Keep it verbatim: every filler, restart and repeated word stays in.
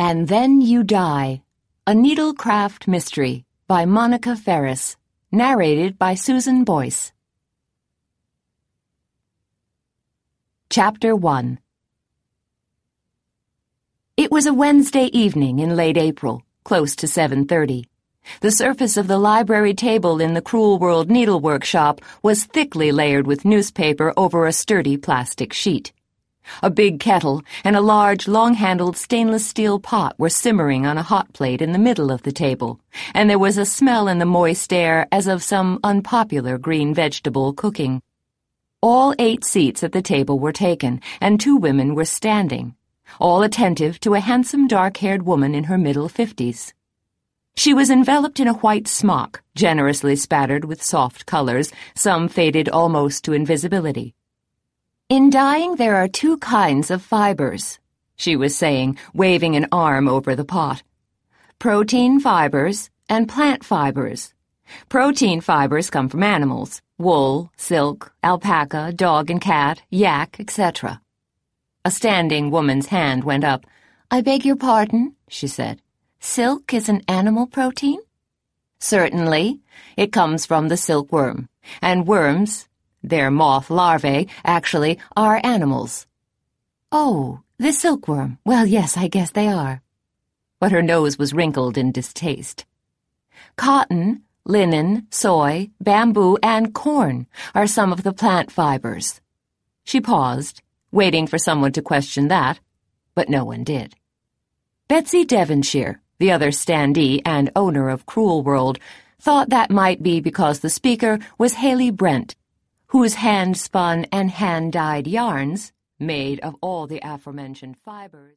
And Then You Die, a Needlecraft Mystery by Monica Ferris, narrated by Susan Boyce. Chapter one. It was a Wednesday evening in late April, close to seven thirty. The surface of the library table in the Cruel World Needlework Shop was thickly layered with newspaper over a sturdy plastic sheet. A big kettle and a large, long-handled stainless steel pot were simmering on a hot plate in the middle of the table, and there was a smell in the moist air as of some unpopular green vegetable cooking. All eight seats at the table were taken, and two women were standing, all attentive to a handsome dark-haired woman in her middle fifties. She was enveloped in a white smock, generously spattered with soft colors, some faded almost to invisibility. "In dyeing there are two kinds of fibers," she was saying, waving an arm over the pot. "Protein fibers and plant fibers. Protein fibers come from animals, wool, silk, alpaca, dog and cat, yak, et cetera" A standing woman's hand went up. "I beg your pardon," she said. "Silk is an animal protein?" "Certainly. It comes from the silkworm. And worms, their moth larvae, actually, are animals." "Oh, the silkworm. Well, yes, I guess they are." But her nose was wrinkled in distaste. "Cotton, linen, soy, bamboo, and corn are some of the plant fibers." She paused, waiting for someone to question that, but no one did. Betsy Devonshire, the other standee and owner of Cruel World, thought that might be because the speaker was Haley Brent, whose hand-spun and hand-dyed yarns, made of all the aforementioned fibers,